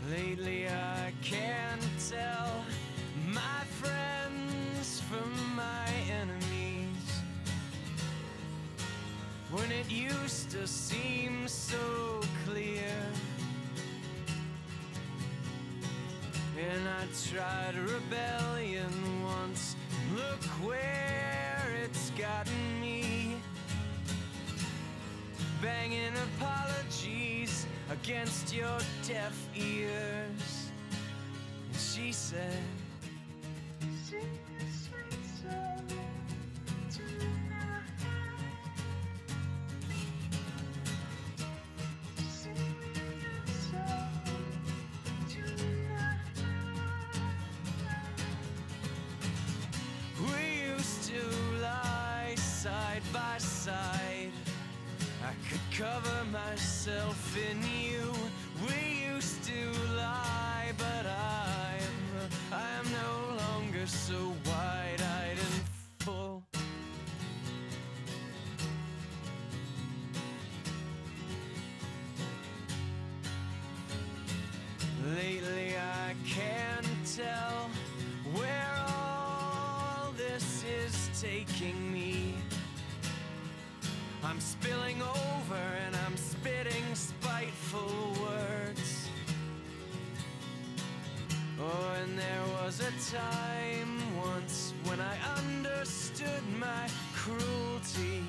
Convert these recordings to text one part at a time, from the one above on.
Lately I can't tell my friends from my enemies, when it used to seem so clear. And I tried rebellion once, look where it's gotten me. Banging apologies against your deaf ears. And she said, sing a sweet song tonight. Sing me a song tonight. We used to lie side by side. I could cover myself in you. We used to lie, but I am no longer so wide-eyed and full. Lately I can't tell where all this is taking me. I'm spilling over and I'm spitting spiteful words. Oh, and there was a time once when I understood my cruelty.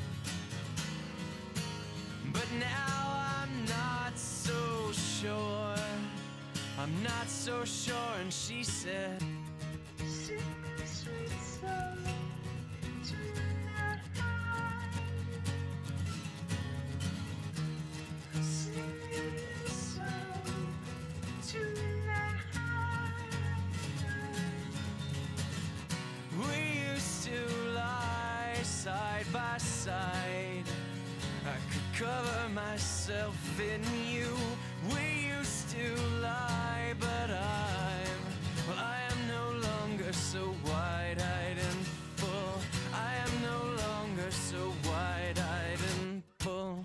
But now I'm not so sure. I'm not so sure. And she said, sing me a sweet song tonight. Sing me a song tonight. We used to lie side by side. I could cover myself in you. We used to lie, but I am no longer so wide-eyed and full. I am no longer so wide-eyed and full.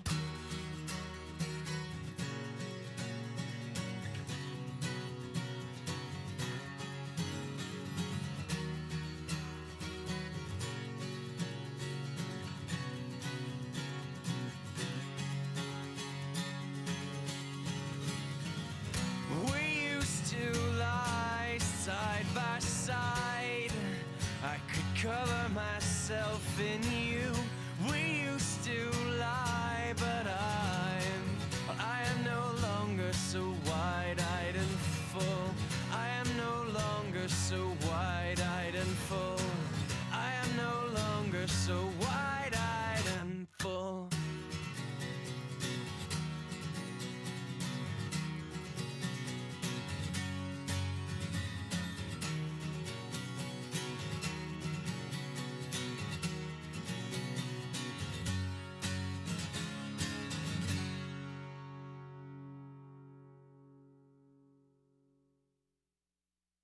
To lie side by side, I could cover myself in you.